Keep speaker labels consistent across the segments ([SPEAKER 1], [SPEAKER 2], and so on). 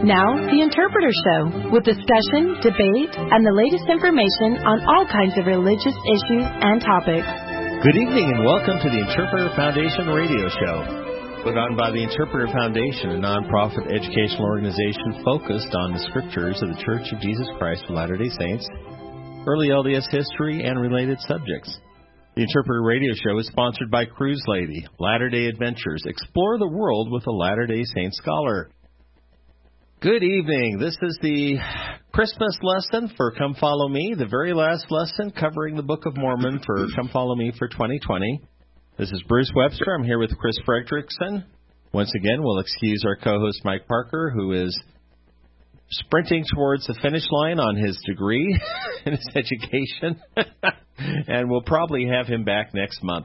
[SPEAKER 1] Now, The Interpreter Show, with discussion, debate, and the latest information on all kinds of religious issues and topics.
[SPEAKER 2] Good evening and welcome to the Interpreter Foundation radio show, put on by the Interpreter Foundation, a nonprofit educational organization focused on the scriptures of the Church of Jesus Christ of Latter-day Saints, early LDS history, and related subjects. The Interpreter Radio Show is sponsored by Cruise Lady, Latter-day Adventures. Explore the world with a Latter-day Saint scholar. Good evening. This is the Christmas lesson for Come Follow Me, the very last lesson covering the Book of Mormon for Come Follow Me for 2020. This is Bruce Webster. I'm here with Chris Fredrickson. Once again, we'll excuse our co-host Mike Parker, who is sprinting towards the finish line on his degree in his education. And we'll probably have him back next month.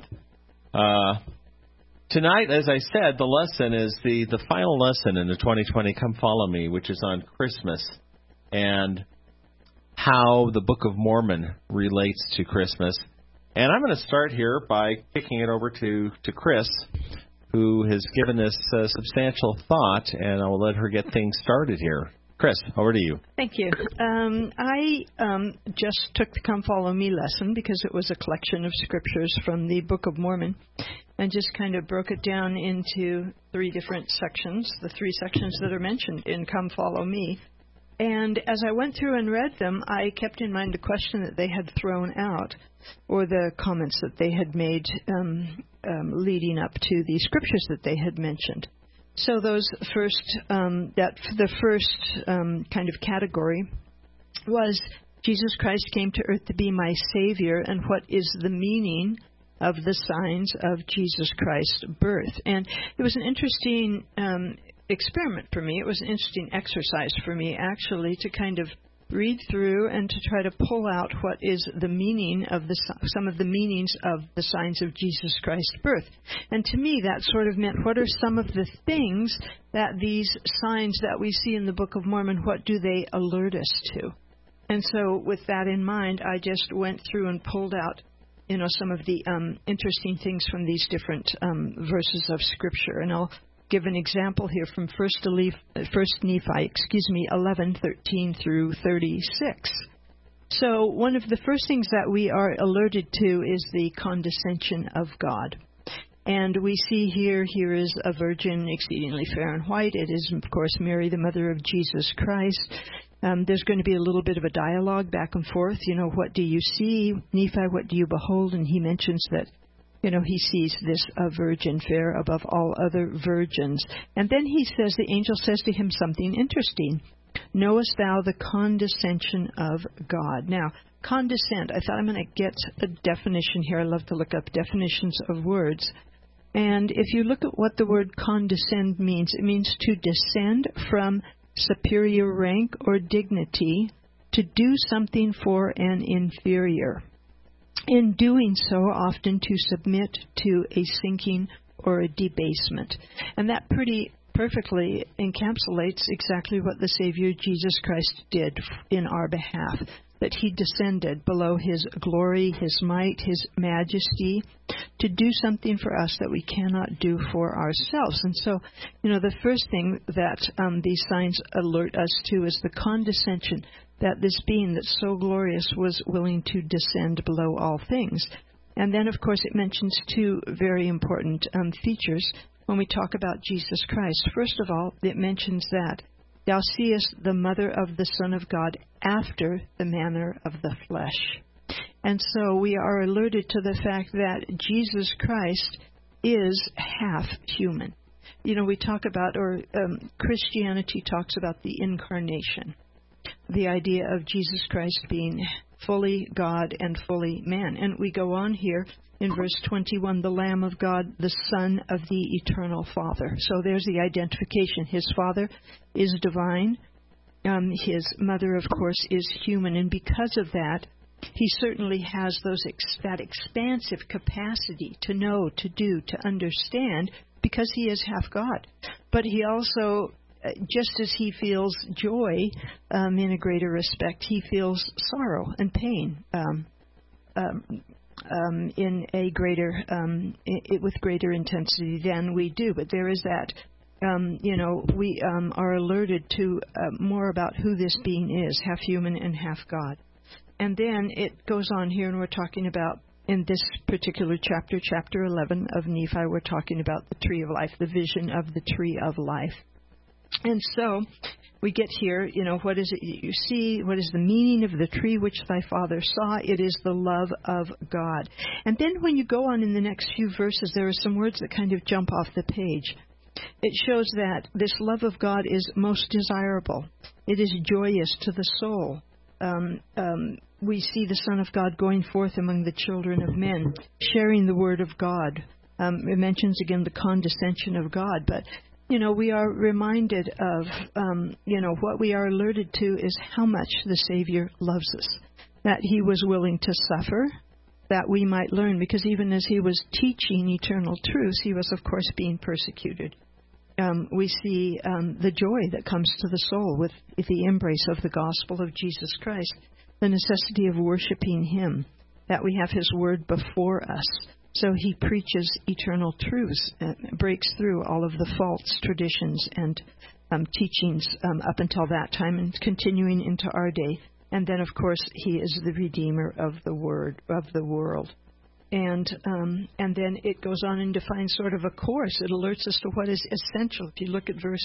[SPEAKER 2] Tonight, as I said, the lesson is the final lesson in the 2020 Come Follow Me, which is on Christmas and how the Book of Mormon relates to Christmas. And I'm going to start here by kicking it over to Chris, who has given this substantial thought, and I will let her get things started here. Chris, over to you.
[SPEAKER 3] Thank you. I just took the Come Follow Me lesson because it was a collection of scriptures from the Book of Mormon and just kind of broke it down into three different sections, the three sections that are mentioned in Come Follow Me. And as I went through and read them, I kept in mind the question that they had thrown out or the comments that they had made leading up to the scriptures that they had mentioned. So those first, kind of category was Jesus Christ came to earth to be my Savior, and what is the meaning of the signs of Jesus Christ's birth? And it was an interesting experiment for me. It was an interesting exercise for me, actually, to kind of read through and to try to pull out what is the meaning of some of the meanings of the signs of Jesus Christ's birth. And to me, that sort of meant, what are some of the things that these signs that we see in the Book of Mormon, what do they alert us to? And so with that in mind, I just went through and pulled out, some of the interesting things from these different verses of Scripture. And I'll give an example here from 1 Nephi, 11:13 through 36. So one of the first things that we are alerted to is the condescension of God. And we see here is a virgin exceedingly fair and white. It is, of course, Mary, the mother of Jesus Christ. There's going to be a little bit of a dialogue back and forth. What do you see, Nephi? What do you behold? And he mentions that he sees this virgin fair above all other virgins. And then he says, the angel says to him something interesting. Knowest thou the condescension of God? Now, condescend, I thought I'm going to get a definition here. I love to look up definitions of words. And if you look at what the word condescend means, it means to descend from superior rank or dignity to do something for an inferior. In doing so, often to submit to a sinking or a debasement. And that pretty perfectly encapsulates exactly what the Savior Jesus Christ did in our behalf, that he descended below his glory, his might, his majesty, to do something for us that we cannot do for ourselves. And so, the first thing that these signs alert us to is the condescension, that this being that's so glorious was willing to descend below all things. And then, of course, it mentions two very important features when we talk about Jesus Christ. First of all, it mentions that thou seest the mother of the Son of God after the manner of the flesh. And so we are alerted to the fact that Jesus Christ is half human. We talk about, Christianity talks about the incarnation, the idea of Jesus Christ being fully God and fully man. And we go on here in verse 21, the Lamb of God, the Son of the Eternal Father. So there's the identification. His Father is divine. His mother, of course, is human. And because of that, he certainly has that expansive capacity to know, to do, to understand, because he is half God. But he also, just as he feels joy in a greater respect, he feels sorrow and pain in a greater, with greater intensity than we do. But there is that we are alerted to more about who this being is, half human and half God. And then it goes on here, and we're talking about, in this particular chapter, chapter 11 of Nephi, we're talking about the tree of life, the vision of the tree of life. And so we get here, what is it you see? What is the meaning of the tree which thy father saw? It is the love of God. And then when you go on in the next few verses, there are some words that kind of jump off the page. It shows that this love of God is most desirable. It is joyous to the soul. We see the Son of God going forth among the children of men, sharing the word of God. It mentions again the condescension of God, but we are reminded of, what we are alerted to is how much the Savior loves us, that He was willing to suffer, that we might learn, because even as He was teaching eternal truths, He was, of course, being persecuted. We see the joy that comes to the soul with the embrace of the gospel of Jesus Christ, the necessity of worshiping Him, that we have His word before us. So He preaches eternal truths, breaks through all of the false traditions and teachings up until that time and continuing into our day. And then, of course, He is the Redeemer of the world. And then it goes on and defines sort of a course. It alerts us to what is essential. If you look at verse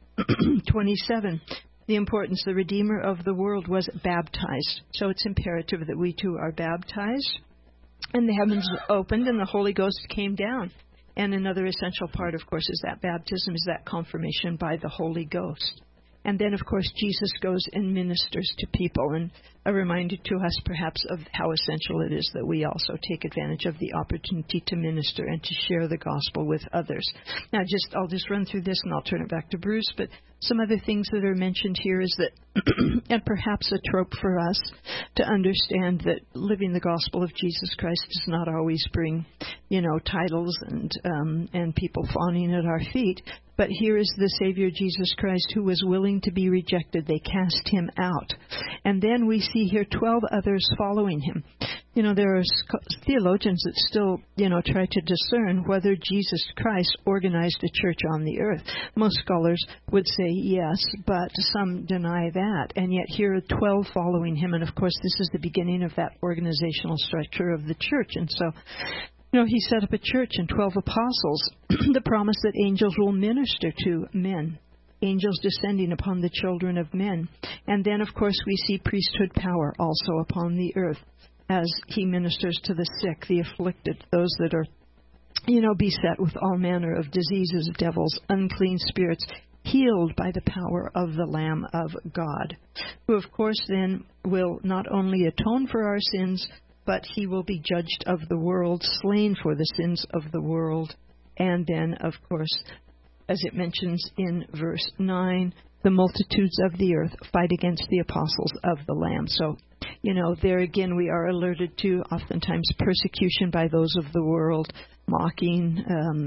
[SPEAKER 3] 27, the importance, the Redeemer of the world was baptized. So it's imperative that we too are baptized. And the heavens opened and the Holy Ghost came down. And another essential part, of course, is that baptism, is that confirmation by the Holy Ghost. And then, of course, Jesus goes and ministers to people, and a reminder to us perhaps of how essential it is that we also take advantage of the opportunity to minister and to share the gospel with others. Now, I'll just run through this and I'll turn it back to Bruce, but some other things that are mentioned here is that, and perhaps a trope for us, to understand that living the gospel of Jesus Christ does not always bring, titles and people fawning at our feet. But here is the Savior Jesus Christ who was willing to be rejected. They cast Him out. And then we see here 12 others following Him. There are theologians that still, try to discern whether Jesus Christ organized a church on the earth. Most scholars would say yes, but some deny that. And yet here are 12 following Him. And of course, this is the beginning of that organizational structure of the church. And so, He set up a church and 12 apostles, the promise that angels will minister to men, angels descending upon the children of men. And then, of course, we see priesthood power also upon the earth as He ministers to the sick, the afflicted, those that are, beset with all manner of diseases, devils, unclean spirits, healed by the power of the Lamb of God, who, of course, then will not only atone for our sins, but He will be judged of the world, slain for the sins of the world. And then, of course, as it mentions in verse 9, the multitudes of the earth fight against the apostles of the Lamb. So, there again we are alerted to oftentimes persecution by those of the world, mocking,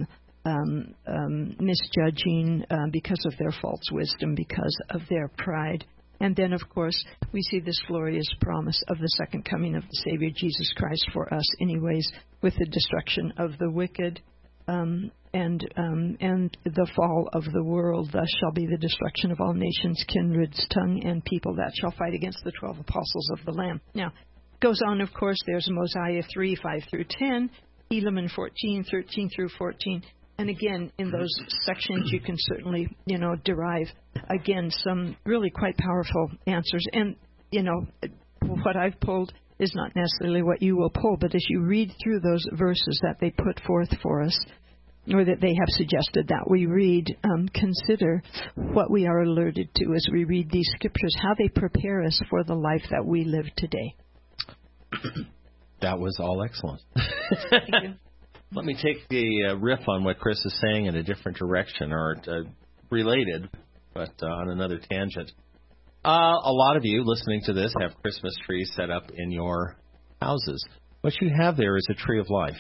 [SPEAKER 3] misjudging because of their false wisdom, because of their pride. And then, of course, we see this glorious promise of the second coming of the Savior Jesus Christ for us anyways, with the destruction of the wicked and the fall of the world. Thus shall be the destruction of all nations, kindreds, tongue, and people that shall fight against the 12 apostles of the Lamb. Now, it goes on, of course, there's Mosiah 3, 5 through 10, Helaman 14, 13 through 14. And again, in those sections, you can certainly, derive, again, some really quite powerful answers. And, what I've pulled is not necessarily what you will pull, but as you read through those verses that they put forth for us, or that they have suggested that we read, consider what we are alerted to as we read these scriptures, how they prepare us for the life that we live today.
[SPEAKER 2] That was all excellent.
[SPEAKER 3] Thank you.
[SPEAKER 2] Let me take the riff on what Chris is saying in a different direction, or related, but on another tangent. A lot of you listening to this have Christmas trees set up in your houses. What you have there is a tree of life.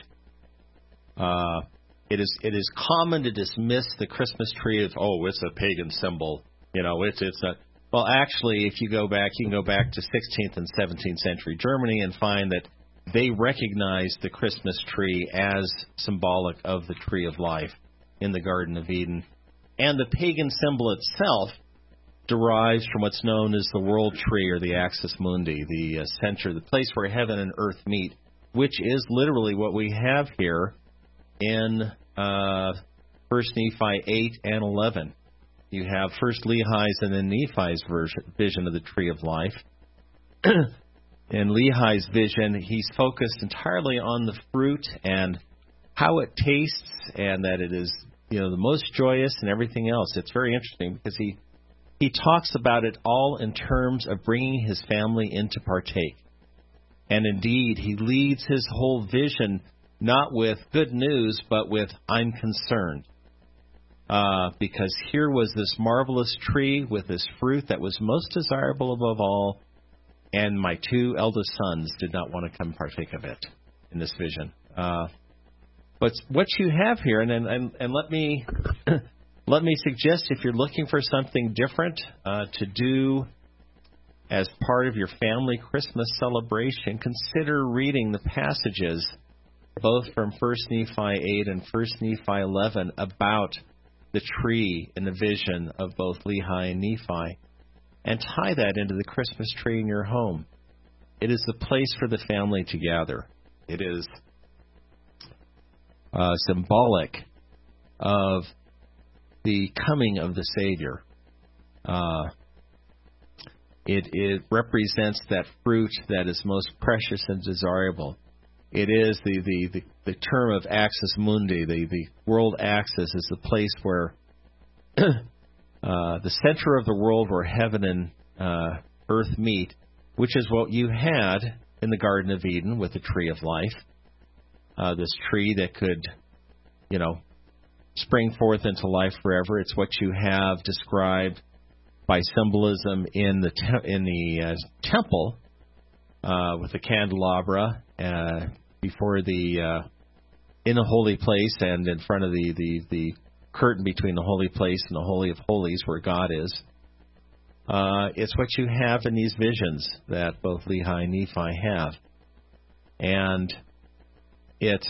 [SPEAKER 2] It is common to dismiss the Christmas tree as, it's a pagan symbol. It's not. Well, actually, if you go back, you can go back to 16th and 17th century Germany and find that they recognized the Christmas tree as symbolic of the tree of life in the Garden of Eden. And the pagan symbol itself derives from what's known as the world tree, or the axis mundi, the center, the place where heaven and earth meet, which is literally what we have here in 1 Nephi 8 and 11. You have first Lehi's and then Nephi's vision of the tree of life. In Lehi's vision, he's focused entirely on the fruit and how it tastes, and that it is, the most joyous and everything else. It's very interesting because he talks about it all in terms of bringing his family in to partake. And indeed, he leads his whole vision not with good news, but with, I'm concerned. Because here was this marvelous tree with this fruit that was most desirable above all, and my two eldest sons did not want to come partake of it in this vision. But what you have here, and let me let me suggest, if you're looking for something different to do as part of your family Christmas celebration, consider reading the passages both from 1 Nephi 8 and 1 Nephi 11 about the tree in the vision of both Lehi and Nephi, and tie that into the Christmas tree in your home. It is the place for the family to gather. It is symbolic of the coming of the Savior. It represents that fruit that is most precious and desirable. It is the term of axis mundi, the world axis is the place where the center of the world where heaven and earth meet, which is what you had in the Garden of Eden with the tree of life. This tree that could, spring forth into life forever. It's what you have described by symbolism in the temple with the candelabra before in the holy place and in front of the curtain between the holy place and the Holy of Holies where God is. It's what you have in these visions that both Lehi and Nephi have. And it's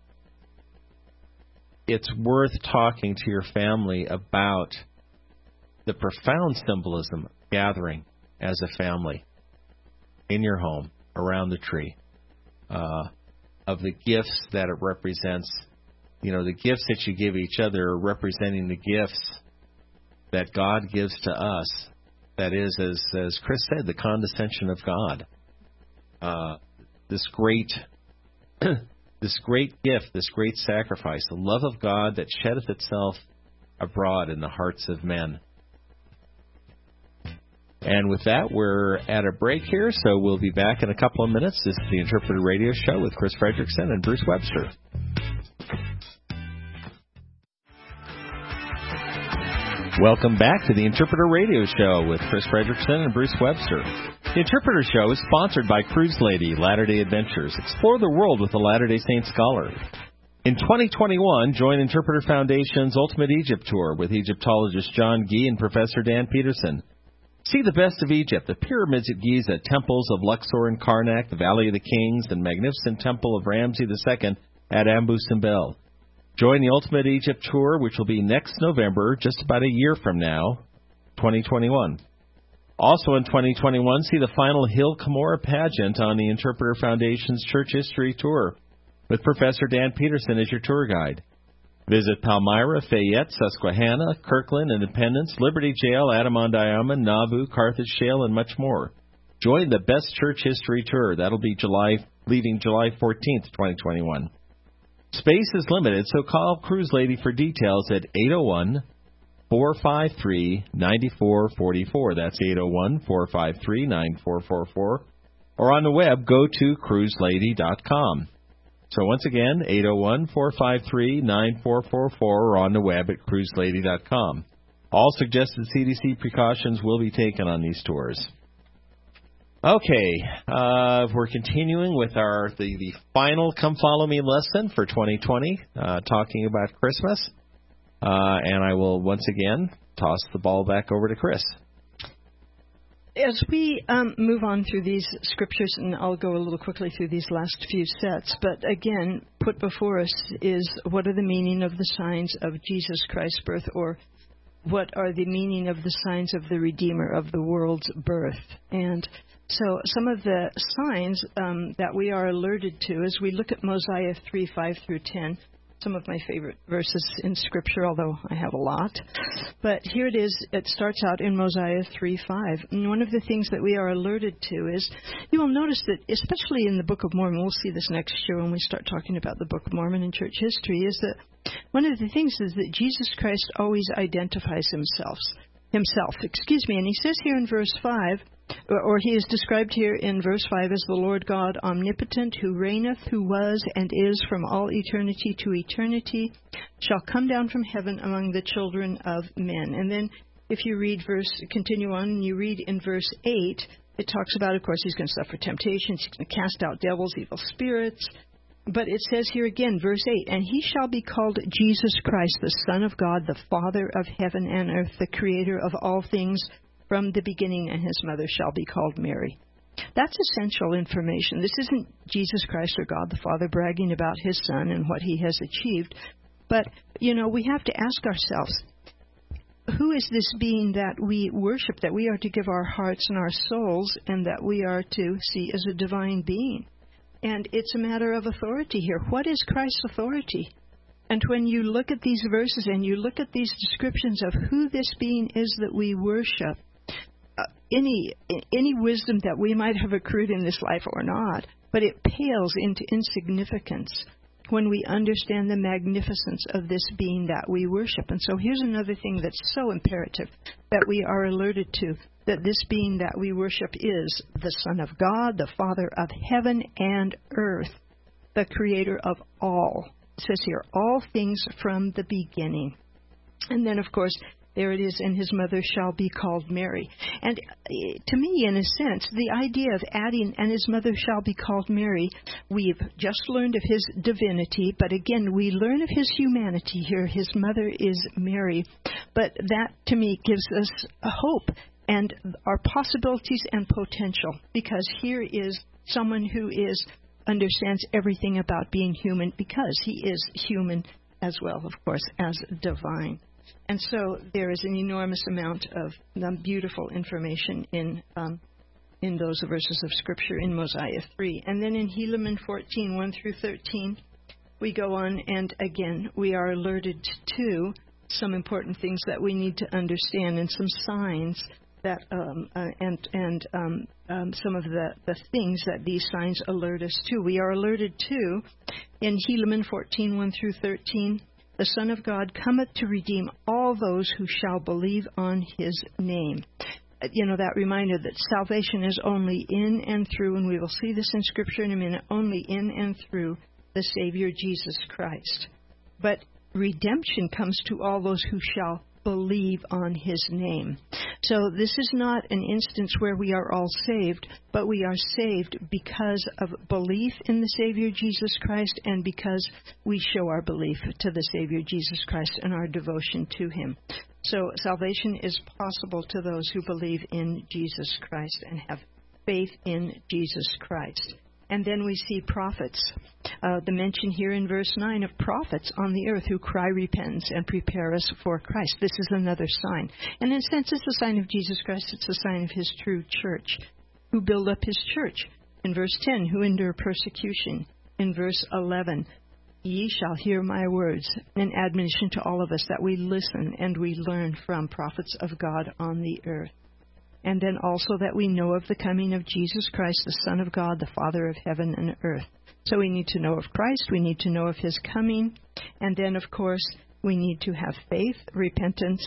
[SPEAKER 2] worth talking to your family about the profound symbolism of gathering as a family in your home around the tree, of the gifts that it represents. The gifts that you give each other are representing the gifts that God gives to us. That is, as Chris said, the condescension of God. This great gift, this great sacrifice, the love of God that sheddeth itself abroad in the hearts of men. And with that, we're at a break here, so we'll be back in a couple of minutes. This is the Interpreter Radio Show with Chris Fredrickson and Bruce Webster. Welcome back to the Interpreter Radio Show with Chris Fredrickson and Bruce Webster. The Interpreter Show is sponsored by Cruise Lady Latter-day Adventures. Explore the world with a Latter-day Saint scholar. In 2021, join Interpreter Foundation's Ultimate Egypt Tour with Egyptologist John Gee and Professor Dan Peterson. See the best of Egypt, the pyramids at Giza, temples of Luxor and Karnak, the Valley of the Kings, and magnificent temple of Ramses II at Ambu Simbel. Join the Ultimate Egypt Tour, which will be next November, just about a year from now, 2021. Also in 2021, see the final Hill Cumorah pageant on the Interpreter Foundation's Church History Tour with Professor Dan Peterson as your tour guide. Visit Palmyra, Fayette, Susquehanna, Kirkland, Independence, Liberty Jail, Adamandayama, Nauvoo, Carthage Shale, and much more. Join the best church history tour. That'll be leaving July 14th, 2021. Space is limited, so call Cruise Lady for details at 801-453-9444. That's 801-453-9444. Or on the web, go to cruiselady.com. So once again, 801-453-9444, or on the web at cruiselady.com. All suggested CDC precautions will be taken on these tours. Okay, we're continuing with the final Come Follow Me lesson for 2020, talking about Christmas. And I will once again toss the ball back over to Chris.
[SPEAKER 3] As we move on through these scriptures, and I'll go a little quickly through these last few sets, but again, put before us is what are the meaning of the signs of Jesus Christ's birth, or what are the meaning of the signs of the Redeemer of the world's birth. And so some of the signs that we are alerted to as we look at Mosiah 3:5 through 10, some of my favorite verses in Scripture, although I have a lot. But here it is. It starts out in Mosiah 3:5. And one of the things that we are alerted to is, you will notice that, especially in the Book of Mormon, we'll see this next year when we start talking about the Book of Mormon in church history, is that one of the things is that Jesus Christ always identifies himself. And he says here in verse 5, or he is described here in verse 5 as the Lord God omnipotent, who reigneth, who was, and is from all eternity to eternity, shall come down from heaven among the children of men. And then if you continue on, and you read in verse 8, it talks about, of course, he's going to suffer temptations, he's going to cast out devils, evil spirits. But it says here again, verse 8, and he shall be called Jesus Christ, the Son of God, the Father of heaven and earth, the Creator of all things from the beginning, and his mother shall be called Mary. That's essential information. This isn't Jesus Christ or God the Father bragging about his Son and what he has achieved. But, we have to ask ourselves, who is this being that we worship, that we are to give our hearts and our souls, and that we are to see as a divine being? And it's a matter of authority here. What is Christ's authority? And when you look at these verses and you look at these descriptions of who this being is that we worship, any wisdom that we might have accrued in this life or not, but it pales into insignificance when we understand the magnificence of this being that we worship. And so here's another thing that's so imperative that we are alerted to, that this being that we worship is the Son of God, the Father of heaven and earth, the Creator of all. It says here, all things from the beginning. And then, of course, there it is, and his mother shall be called Mary. And to me, in a sense, the idea of adding, and his mother shall be called Mary, we've just learned of his divinity, but again, we learn of his humanity here. His mother is Mary. But that, to me, gives us a hope and our possibilities and potential, because here is someone who understands everything about being human, because he is human as well, of course, as divine. And so there is an enormous amount of beautiful information in those verses of Scripture in Mosiah 3. And then in Helaman 14, 1 through 13, we go on, and again, we are alerted to some important things that we need to understand, and some signs that some of the things that these signs alert us to. We are alerted to, in Helaman 14, 1 through 13, the Son of God cometh to redeem all those who shall believe on his name. That reminder that salvation is only in and through, and we will see this in Scripture in a minute, only in and through the Savior Jesus Christ. But redemption comes to all those who shall believe on his name. So this is not an instance where we are all saved, but we are saved because of belief in the Savior Jesus Christ, and because we show our belief to the Savior Jesus Christ and our devotion to him. So salvation is possible to those who believe in Jesus Christ and have faith in Jesus Christ. And then we see prophets. The mention here in verse 9 of prophets on the earth who cry repentance and prepare us for Christ. This is another sign. And in a sense, it's a sign of Jesus Christ. It's a sign of his true church, who build up his church. In verse 10, who endure persecution. In verse 11, ye shall hear my words, an admonition to all of us that we listen and we learn from prophets of God on the earth. And then also that we know of the coming of Jesus Christ, the Son of God, the Father of heaven and earth. So we need to know of Christ, we need to know of his coming, and then, of course, we need to have faith, repentance,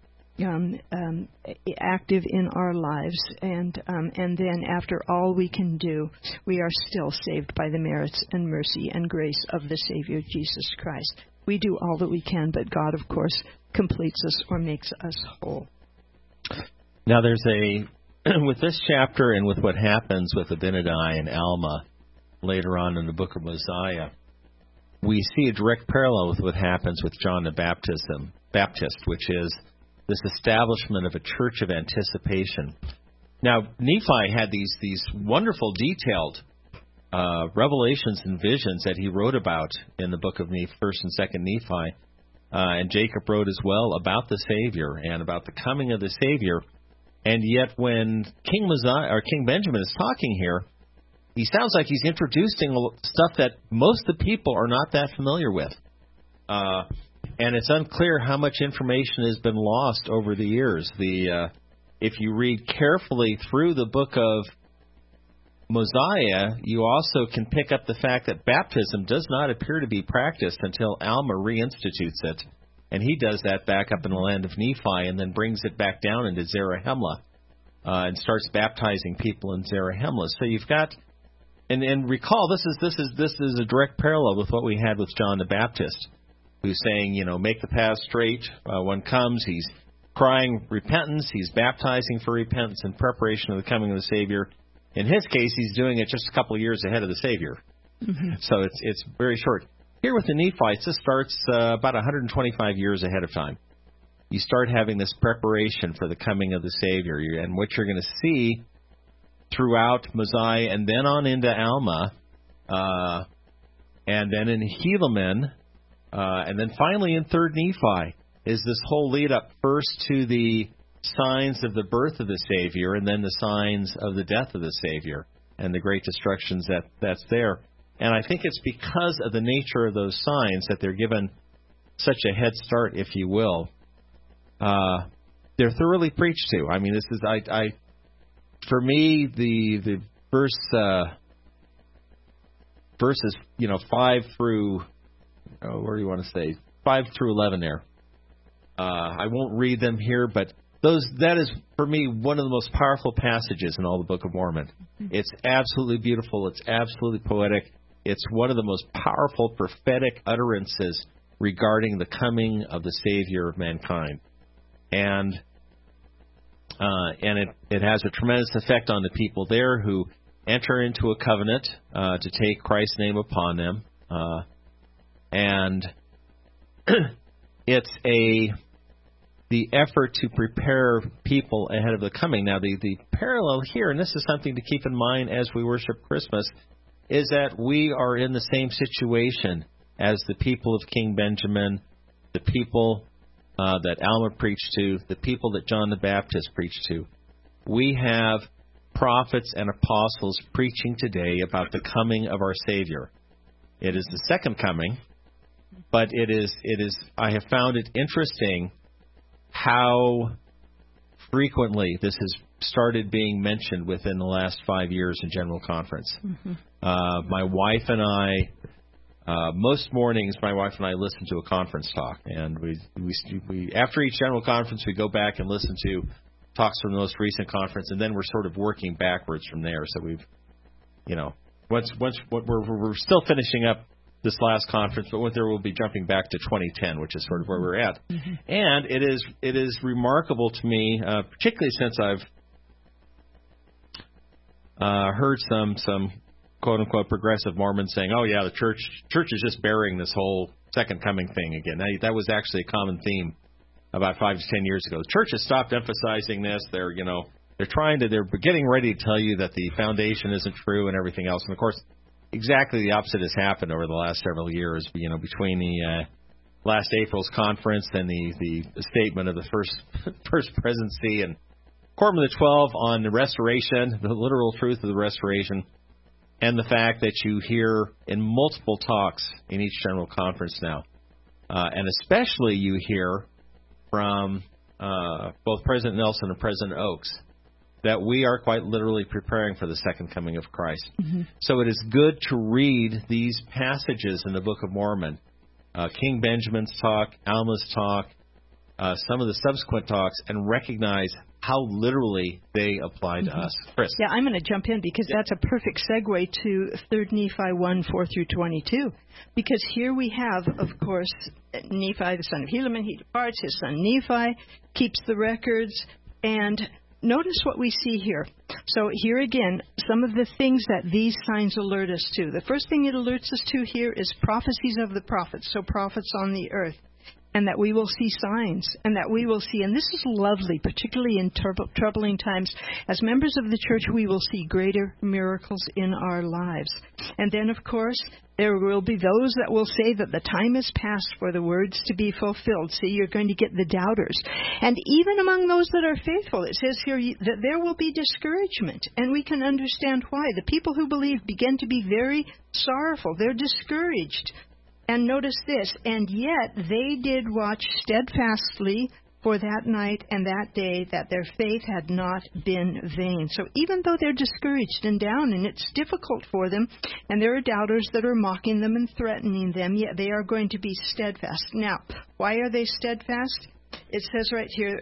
[SPEAKER 3] active in our lives, and then after all we can do, we are still saved by the merits and mercy and grace of the Savior Jesus Christ. We do all that we can, but God, of course, completes us or makes us whole.
[SPEAKER 2] Now, there's with this chapter and with what happens with Abinadi and Alma later on in the book of Mosiah, we see a direct parallel with what happens with John the Baptist, which is this establishment of a church of anticipation. Now, Nephi had these wonderful detailed revelations and visions that he wrote about in the book of 1st and 2nd Nephi. and Jacob wrote as well about the Savior and about the coming of the Savior. And yet when King Benjamin is talking here, he sounds like he's introducing stuff that most of the people are not that familiar with. And it's unclear how much information has been lost over the years. If you read carefully through the book of Mosiah, you also can pick up the fact that baptism does not appear to be practiced until Alma reinstitutes it. And he does that back up in the land of Nephi and then brings it back down into Zarahemla and starts baptizing people in Zarahemla. So you've got, and recall, this is a direct parallel with what we had with John the Baptist, who's saying, make the path straight. One comes, he's crying repentance, he's baptizing for repentance in preparation of the coming of the Savior. In his case, he's doing it just a couple of years ahead of the Savior. Mm-hmm. So it's very short. Here with the Nephites, this starts about 125 years ahead of time. You start having this preparation for the coming of the Savior. And what you're going to see throughout Mosiah and then on into Alma, and then in Helaman, and then finally in 3rd Nephi, is this whole lead up first to the signs of the birth of the Savior and then the signs of the death of the Savior and the great destructions that's there. And I think it's because of the nature of those signs that they're given such a head start, if you will. They're thoroughly preached to. I mean, this is for me the verses 5 through where do you want to say 5 through 11 there. I won't read them here, but that is, for me, one of the most powerful passages in all the Book of Mormon. It's absolutely beautiful. It's absolutely poetic. It's one of the most powerful prophetic utterances regarding the coming of the Savior of mankind. And it has a tremendous effect on the people there who enter into a covenant to take Christ's name upon them. And it's the effort to prepare people ahead of the coming. Now, the parallel here, and this is something to keep in mind as we worship Christmas, is that we are in the same situation as the people of King Benjamin, the people that Alma preached to, the people that John the Baptist preached to. We have prophets and apostles preaching today about the coming of our Savior. It is the second coming, but it is. I have found it interesting how frequently this has started being mentioned within the last 5 years in General Conference. Mm-hmm. My wife and I, most mornings, my wife and I listen to a conference talk, and we after each General Conference, we go back and listen to talks from the most recent conference, and then we're sort of working backwards from there. So we've, we're still finishing up this last conference, but there will be jumping back to 2010, which is sort of where we're at. Mm-hmm. And it is remarkable to me, particularly since I've heard some quote unquote progressive Mormons saying, "Oh yeah, the church is just burying this whole second coming thing again." That was actually a common theme about 5 to 10 years ago. The church has stopped emphasizing this. They're getting ready to tell you that the foundation isn't true and everything else. And of course, exactly the opposite has happened over the last several years, between the last April's conference and the statement of the first presidency and Quorum of the 12 on the restoration, the literal truth of the restoration, and the fact that you hear in multiple talks in each general conference now, and especially you hear from both President Nelson and President Oaks, that we are quite literally preparing for the second coming of Christ. Mm-hmm. So it is good to read these passages in the Book of Mormon, King Benjamin's talk, Alma's talk, some of the subsequent talks, and recognize how literally they apply to mm-hmm. us. Chris.
[SPEAKER 3] Yeah, I'm going to jump in because that's a perfect segue to 3 Nephi 1, 4 through 22. Because here we have, of course, Nephi, the son of Helaman, he departs, his son Nephi keeps the records, and notice what we see here. So here again, some of the things that these signs alert us to. The first thing it alerts us to here is prophecies of the prophets, so prophets on the earth. and that we will see signs, and that we will see, and this is lovely, particularly in troubling times, as members of the church, we will see greater miracles in our lives. And then, of course, there will be those that will say that the time is past for the words to be fulfilled. See, you're going to get the doubters. And even among those that are faithful, it says here that there will be discouragement, and we can understand why. The people who believe begin to be very sorrowful. They're discouraged. And notice this, and yet they did watch steadfastly for that night and that day, that their faith had not been vain. So even though they're discouraged and down, and it's difficult for them, and there are doubters that are mocking them and threatening them, yet they are going to be steadfast. Now, why are they steadfast? It says right here,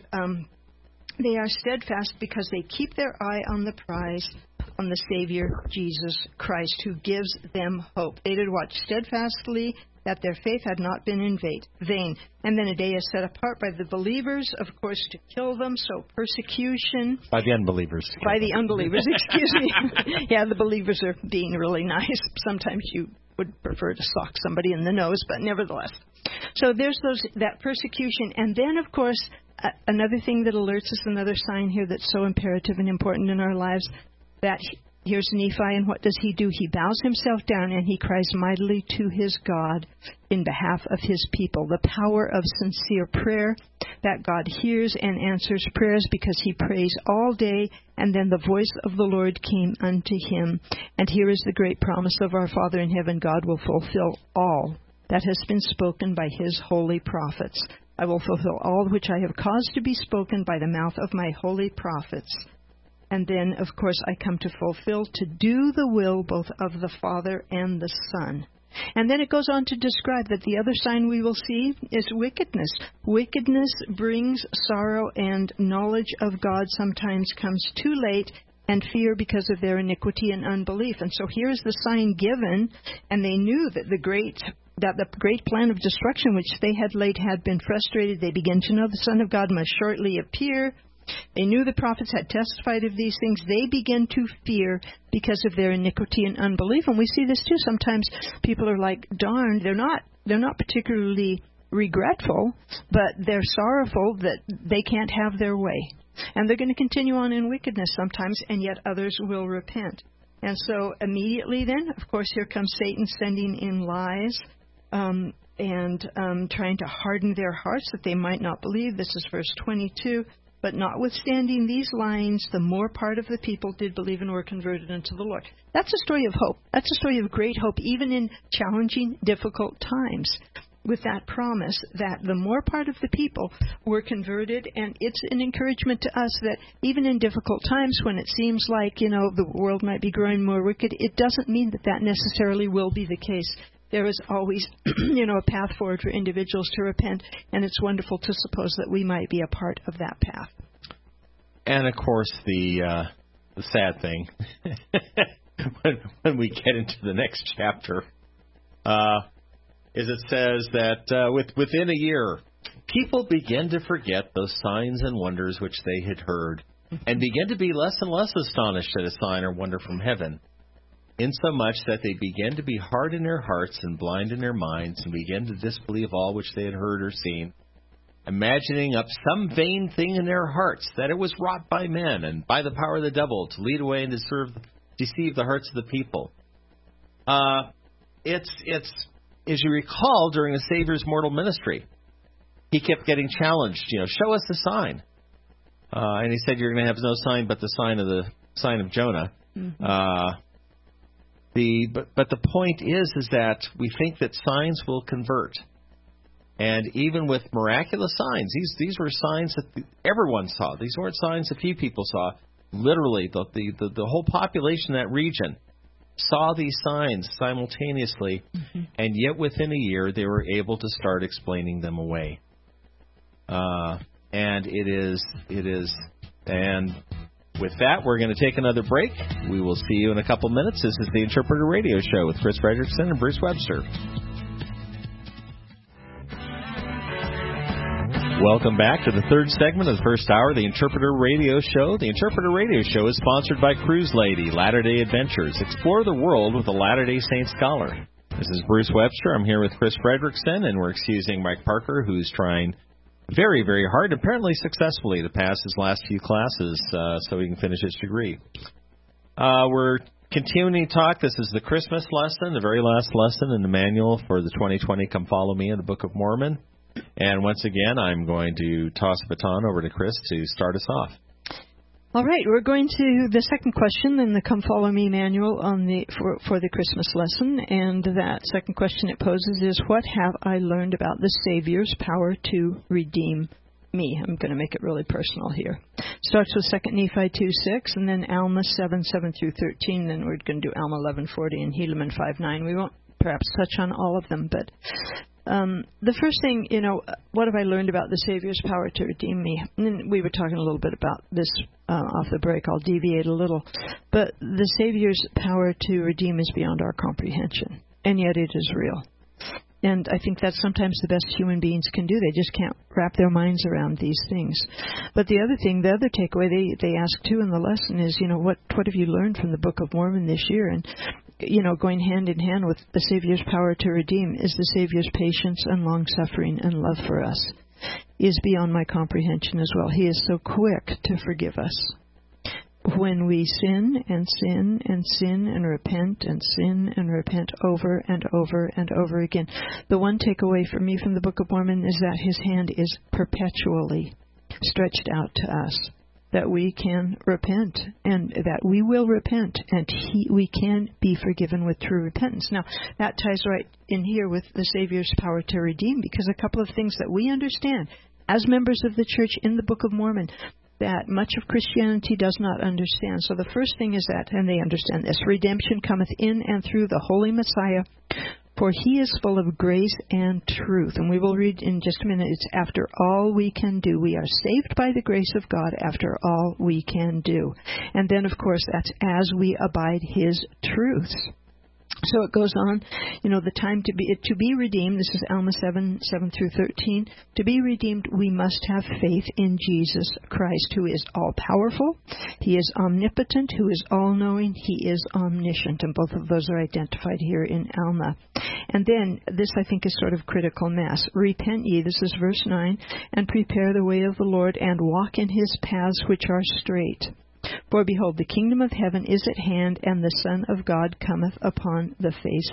[SPEAKER 3] they are steadfast because they keep their eye on the prize, on the Savior, Jesus Christ, who gives them hope. They did watch steadfastly that their faith had not been in vain. And then a day is set apart by the believers, of course, to kill them. So persecution.
[SPEAKER 2] By the unbelievers.
[SPEAKER 3] By the unbelievers, excuse me. Yeah, the believers are being really nice. Sometimes you would prefer to sock somebody in the nose, but nevertheless. So there's that persecution. And then, of course, another thing that alerts us, another sign here that's so imperative and important in our lives, that here's Nephi, and what does he do? He bows himself down and he cries mightily to his God in behalf of his people. The power of sincere prayer, that God hears and answers prayers, because he prays all day, and then the voice of the Lord came unto him. And here is the great promise of our Father in heaven: God will fulfill all that has been spoken by his holy prophets. I will fulfill all which I have caused to be spoken by the mouth of my holy prophets. And then, of course, I come to fulfill, to do the will both of the Father and the Son. And then it goes on to describe that the other sign we will see is wickedness. Wickedness brings sorrow, and knowledge of God sometimes comes too late, and fear because of their iniquity and unbelief. And so here's the sign given, and they knew that the great plan of destruction which they had laid had been frustrated. They began to know the Son of God must shortly appear. They knew the prophets had testified of these things. They begin to fear because of their iniquity and unbelief. And we see this too. Sometimes people are like, darn, they're not particularly regretful, but they're sorrowful that they can't have their way. And they're going to continue on in wickedness sometimes, and yet others will repent. And so immediately then, of course, here comes Satan sending in lies and trying to harden their hearts that they might not believe. This is verse 22. But notwithstanding these lines, the more part of the people did believe and were converted unto the Lord. That's a story of hope. That's a story of great hope, even in challenging, difficult times, with that promise that the more part of the people were converted. And it's an encouragement to us that even in difficult times, when it seems like, the world might be growing more wicked, it doesn't mean that necessarily will be the case. There is always, a path forward for individuals to repent, and it's wonderful to suppose that we might be a part of that path.
[SPEAKER 2] And, of course, the sad thing, when we get into the next chapter, is it says that within a year, people begin to forget those signs and wonders which they had heard, and begin to be less and less astonished at a sign or wonder from heaven, insomuch that they began to be hard in their hearts and blind in their minds, and began to disbelieve all which they had heard or seen, imagining up some vain thing in their hearts, that it was wrought by men and by the power of the devil, to lead away and deceive the hearts of the people. It's as you recall, during the Savior's mortal ministry, he kept getting challenged. Show us the sign, and he said, "You're going to have no sign but the sign of Jonah." Mm-hmm. But the point is that we think that signs will convert, and even with miraculous signs, these were signs that everyone saw. These weren't signs that few people saw. Literally, the whole population in that region saw these signs simultaneously, mm-hmm. and yet within a year they were able to start explaining them away. And with that, we're going to take another break. We will see you in a couple minutes. This is the Interpreter Radio Show with Chris Fredrickson and Bruce Webster. Welcome back to the third segment of the first hour, the Interpreter Radio Show. The Interpreter Radio Show is sponsored by Cruise Lady, Latter-day Adventures. Explore the world with a Latter-day Saint scholar. This is Bruce Webster. I'm here with Chris Fredrickson, and we're excusing Mike Parker, who's trying very, very hard, apparently successfully, to pass his last few classes so he can finish his degree. We're continuing to talk. This is the Christmas lesson, the very last lesson in the manual for the 2020 Come Follow Me in the Book of Mormon. And once again, I'm going to toss the baton over to Chris to start us off.
[SPEAKER 3] All right, we're going to the second question in the Come Follow Me manual for the Christmas lesson. And that second question it poses is, what have I learned about the Savior's power to redeem me? I'm going to make it really personal here. Starts with 2 Nephi 2:6, and then Alma 7:7 through 13. Then we're going to do Alma 11:40 and Helaman 5:9. We won't perhaps touch on all of them, but the first thing, what have I learned about the Savior's power to redeem me? And we were talking a little bit about this off the break. I'll deviate a little. But the Savior's power to redeem is beyond our comprehension, and yet it is real. And I think that's sometimes the best human beings can do. They just can't wrap their minds around these things. But the other takeaway they ask too in the lesson is, what have you learned from the Book of Mormon this year? And going hand in hand with the Savior's power to redeem is the Savior's patience and long-suffering and love for us. He is beyond my comprehension as well. He is so quick to forgive us. When we sin and sin and sin and repent and sin and repent over and over and over again, the one takeaway for me from the Book of Mormon is that his hand is perpetually stretched out to us, that we can repent and that we will repent, and we can be forgiven with true repentance. Now, that ties right in here with the Savior's power to redeem, because a couple of things that we understand as members of the church in the Book of Mormon that much of Christianity does not understand. So the first thing is that, and they understand this, redemption cometh in and through the Holy Messiah, for he is full of grace and truth. And we will read in just a minute, it's after all we can do. We are saved by the grace of God after all we can do. And then, of course, that's as we abide his truths. So it goes on, the time to be redeemed. This is Alma 7 through 13. To be redeemed, we must have faith in Jesus Christ, who is all-powerful. He is omnipotent, who is all-knowing. He is omniscient, and both of those are identified here in Alma. And then, this I think is sort of critical mass. Repent ye, this is verse 9, and prepare the way of the Lord, and walk in his paths which are straight. For behold, the kingdom of heaven is at hand, and the Son of God cometh upon the face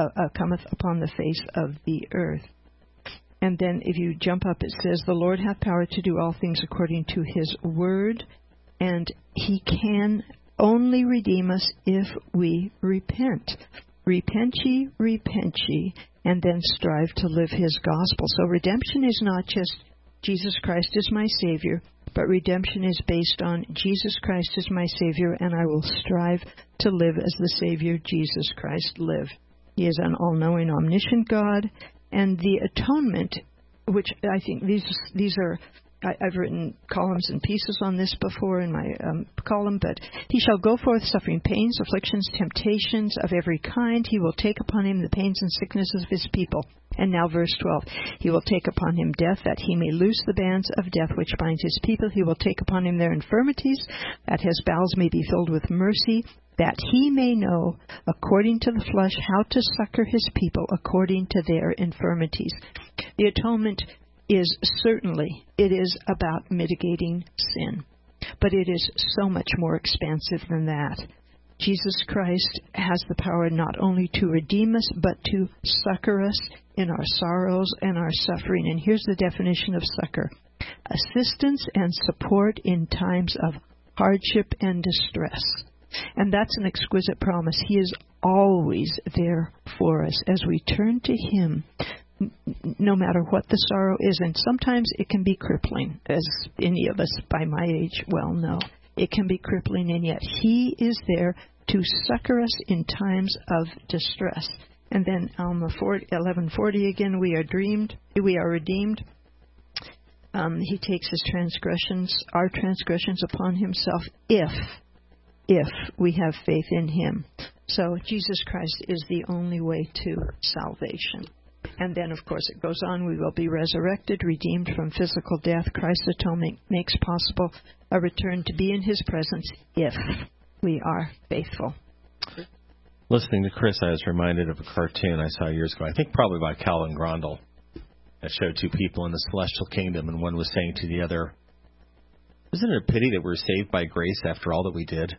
[SPEAKER 3] of the earth. And then, if you jump up, it says, the Lord hath power to do all things according to his word, and he can only redeem us if we repent. Repent ye, and then strive to live his gospel. So redemption is not just Jesus Christ is my Savior, but redemption is based on Jesus Christ is my Savior, and I will strive to live as the Savior Jesus Christ lived. He is an all-knowing, omniscient God, and the atonement, which I think these are, I've written columns and pieces on this before in my column, but he shall go forth suffering pains, afflictions, temptations of every kind. He will take upon him the pains and sicknesses of his people. And now verse 12, he will take upon him death, that he may loose the bands of death which bind his people. He will take upon him their infirmities, that his bowels may be filled with mercy, that he may know, according to the flesh, how to succor his people according to their infirmities. The atonement is certainly, it is about mitigating sin, but it is so much more expansive than that. Jesus Christ has the power not only to redeem us, but to succor us in our sorrows and our suffering. And here's the definition of succor: assistance and support in times of hardship and distress. And that's an exquisite promise. He is always there for us as we turn to him, no matter what the sorrow is. And sometimes it can be crippling, as any of us by my age well know. It can be crippling, and yet he is there to succor us in times of distress. And then Alma 11:40 again, we are redeemed. He takes his transgressions, our transgressions, upon himself if we have faith in him. So Jesus Christ is the only way to salvation. And then, of course, it goes on, we will be resurrected, redeemed from physical death. Christ's atonement makes possible a return to be in his presence if we are faithful.
[SPEAKER 2] Listening to Chris, I was reminded of a cartoon I saw years ago, I think probably by Calvin Grondel, that showed two people in the celestial kingdom, and one was saying to the other, "Isn't it a pity that we're saved by grace after all that we did?"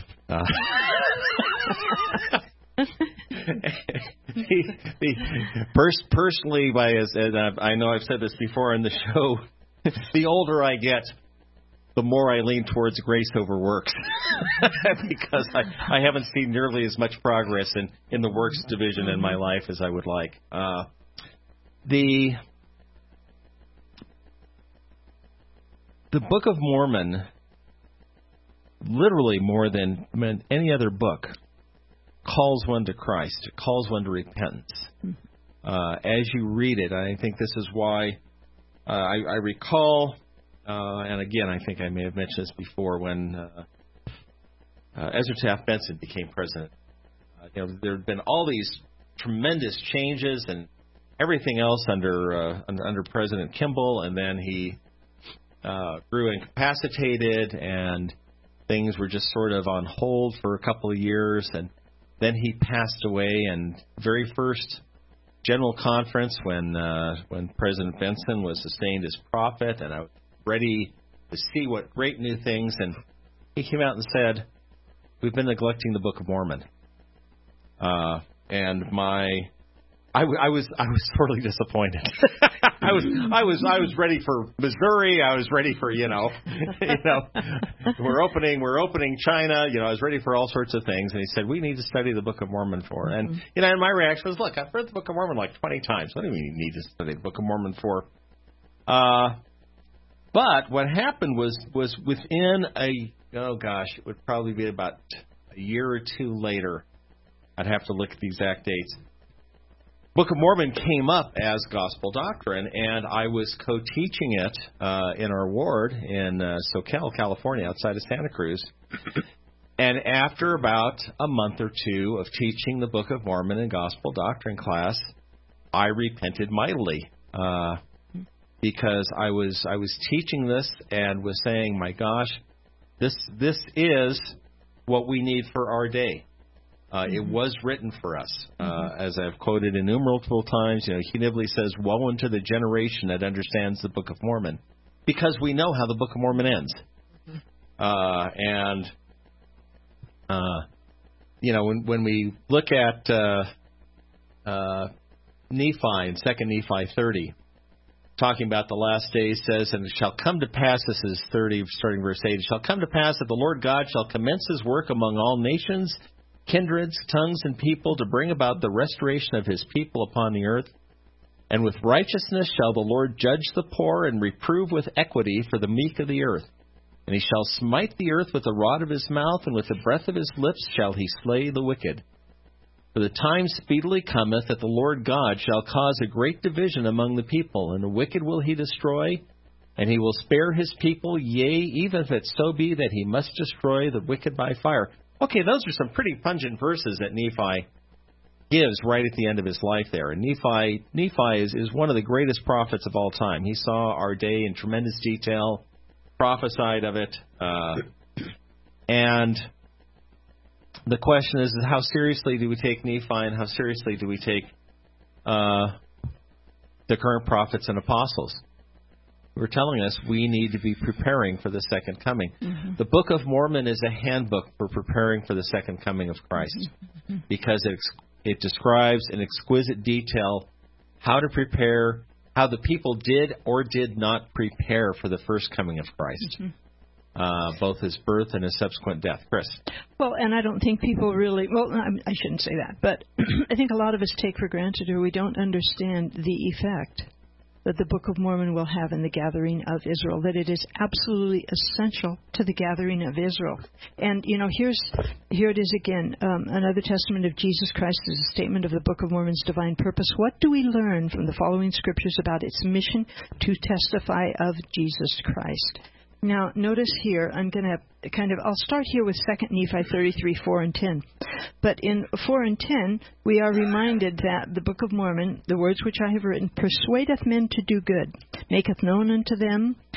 [SPEAKER 2] Personally, I know I've said this before on the show, the older I get, the more I lean towards grace over works, because I haven't seen nearly as much progress in the works division in my life as I would like. The Book of Mormon, literally more than any other book, calls one to Christ. It calls one to repentance. As you read it, I think this is why I recall, and again, I think I may have mentioned this before, when Ezra Taft Benson became president. There have been all these tremendous changes and everything else under President Kimball, and then he grew incapacitated, and things were just sort of on hold for a couple of years, and then he passed away. And very first General Conference, when President Benson was sustained as prophet, and I was ready to see what great new things, and he came out and said, "We've been neglecting the Book of Mormon." And I was sorely disappointed. I was ready for Missouri. I was ready for we're opening China. I was ready for all sorts of things. And he said, "We need to study the Book of Mormon for." And and my reaction was, "Look, I've read the Book of Mormon like 20 times. What do you mean you need to study the Book of Mormon for?" But what happened was within it would probably be about a year or two later. I'd have to look at the exact dates. Book of Mormon came up as gospel doctrine, and I was co-teaching it in our ward in Soquel, California, outside of Santa Cruz. And after about a month or two of teaching the Book of Mormon in gospel doctrine class, I repented mightily because I was teaching this and was saying, "My gosh, this is what we need for our day." It was written for us. As I've quoted innumerable times, Hugh Nibley says, "Woe unto the generation that understands the Book of Mormon," because we know how the Book of Mormon ends. When we look at Nephi in 2 Nephi 30, talking about the last days, says, "And it shall come to pass," this is 30, starting verse 8, "It shall come to pass that the Lord God shall commence his work among all nations, kindreds, tongues, and people, to bring about the restoration of his people upon the earth. And with righteousness shall the Lord judge the poor, and reprove with equity for the meek of the earth. And he shall smite the earth with the rod of his mouth, and with the breath of his lips shall he slay the wicked. For the time speedily cometh that the Lord God shall cause a great division among the people, and the wicked will he destroy, and he will spare his people, yea, even if it so be that he must destroy the wicked by fire." Okay, those are some pretty pungent verses that Nephi gives right at the end of his life there. And Nephi is one of the greatest prophets of all time. He saw our day in tremendous detail, prophesied of it. And the question is how seriously do we take Nephi, and how seriously do we take the current prophets and apostles? We're telling us we need to be preparing for the second coming. The Book of Mormon is a handbook for preparing for the second coming of Christ, because it describes in exquisite detail how to prepare, how the people did or did not prepare for the first coming of Christ, both his birth and his subsequent death. Chris?
[SPEAKER 3] Well, and I don't think people really, I shouldn't say that, but I think a lot of us take for granted, or we don't understand the effect that the Book of Mormon will have in the gathering of Israel, that it is absolutely essential to the gathering of Israel. And, here it is again, another testament of Jesus Christ is a statement of the Book of Mormon's divine purpose. What do we learn from the following scriptures about its mission to testify of Jesus Christ? Now, notice here, I'm going to I'll start here with 2 Nephi 33, 4 and 10. But in 4 and 10, we are reminded that the Book of Mormon, the words which I have written, persuadeth men to do good, maketh known unto them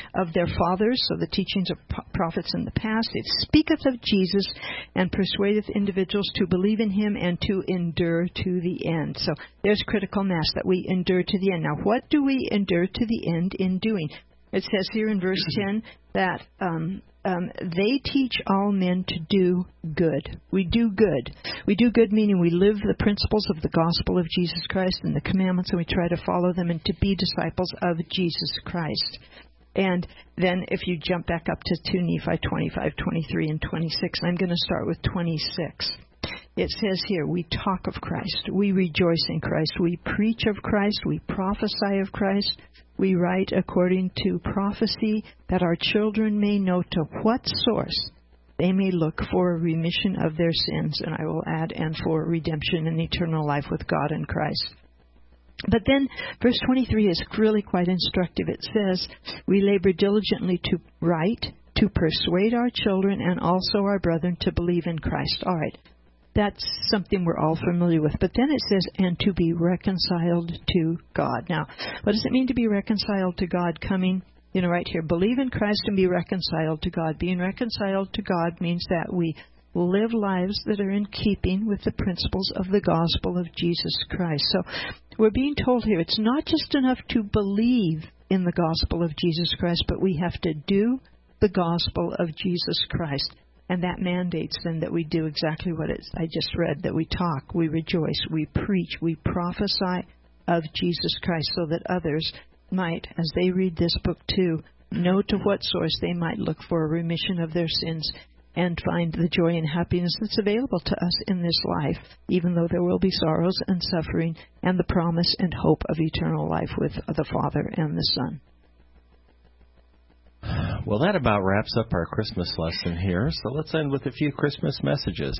[SPEAKER 3] of their fathers, so the teachings of prophets in the past. It speaketh of Jesus and persuadeth individuals to believe in him and to endure to the end. So there's critical mass, that we endure to the end. Now, what do we endure to the end in doing? It says here in verse 10 that they teach all men to do good. We do good. We do good meaning we live the principles of the gospel of Jesus Christ and the commandments, and we try to follow them and to be disciples of Jesus Christ. And then if you jump back up to 2 Nephi 25, 23, and 26, I'm going to start with 26. It says here, we talk of Christ, we rejoice in Christ, we preach of Christ, we prophesy of Christ, we write according to prophecy, that our children may know to what source they may look for a remission of their sins, and I will add, and for redemption and eternal life with God in Christ. But then verse 23 is really quite instructive. It says, we labor diligently to write, to persuade our children and also our brethren to believe in Christ. All right. That's something we're all familiar with. But then it says, and to be reconciled to God. Now, what does it mean to be reconciled to God? Coming, right here, believe in Christ and be reconciled to God. Being reconciled to God means that we live lives that are in keeping with the principles of the gospel of Jesus Christ. So we're being told here, it's not just enough to believe in the gospel of Jesus Christ, but we have to do the gospel of Jesus Christ. And that mandates then that we do exactly what I just read, that we talk, we rejoice, we preach, we prophesy of Jesus Christ, so that others might, as they read this book too, know to what source they might look for a remission of their sins and find the joy and happiness that's available to us in this life, even though there will be sorrows and suffering, and the promise and hope of eternal life with the Father and the Son.
[SPEAKER 2] Well, that about wraps up our Christmas lesson here. So let's end with a few Christmas messages.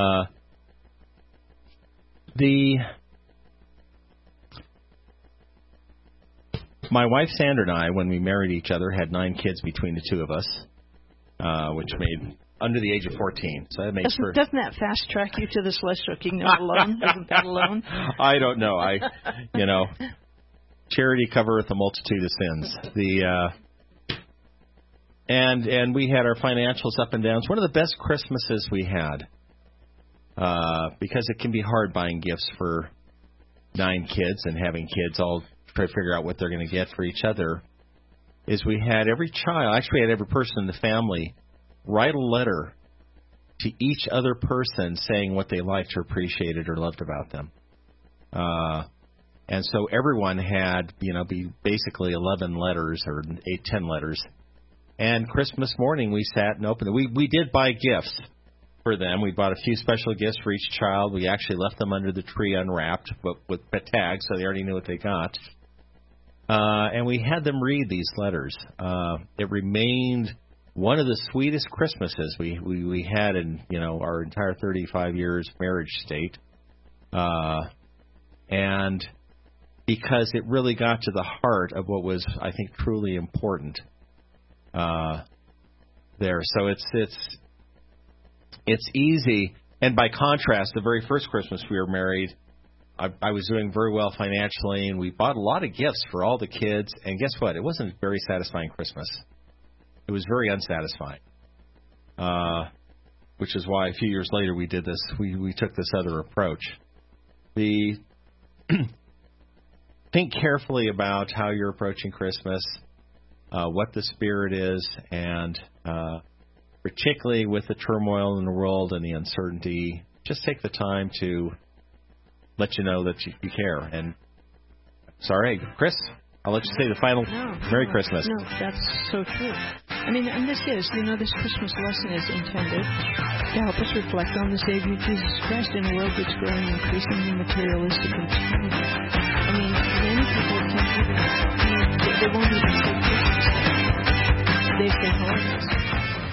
[SPEAKER 2] My wife Sandra and I, when we married each other, had 9 kids between the two of us, which made under the age of 14. So that makes
[SPEAKER 3] doesn't that fast track you to the celestial kingdom alone? Isn't that alone?
[SPEAKER 2] I don't know. Charity covereth a multitude of sins. And we had our financials up and down. It's one of the best Christmases we had, because it can be hard buying gifts for 9 kids and having kids all try to figure out what they're going to get for each other. Is we had every child, actually had every person in the family, write a letter to each other person saying what they liked or appreciated or loved about them. And so everyone had, basically 11 letters or 10 letters. And Christmas morning, we sat and opened it. We did buy gifts for them. We bought a few special gifts for each child. We actually left them under the tree unwrapped, but with tags, so they already knew what they got. And we had them read these letters. It remained one of the sweetest Christmases we had in our entire 35 years marriage state. And because it really got to the heart of what was, I think, truly important. There, so it's easy. And by contrast, the very first Christmas we were married, I was doing very well financially, and we bought a lot of gifts for all the kids. And guess what? It wasn't a very satisfying Christmas. It was very unsatisfying. Which is why a few years later we did this. We took this other approach. Think carefully about how you're approaching Christmas. What the spirit is, and particularly with the turmoil in the world and the uncertainty, just take the time to let you know that you care. And sorry, Chris, I'll let you say the final Merry Christmas.
[SPEAKER 3] No, that's so true. And this is, this Christmas lesson is intended to help us reflect on the Savior Jesus Christ in a world that's growing increasingly materialistic and challenging. Many people can't even, they won't even say Christmas. They say holidays.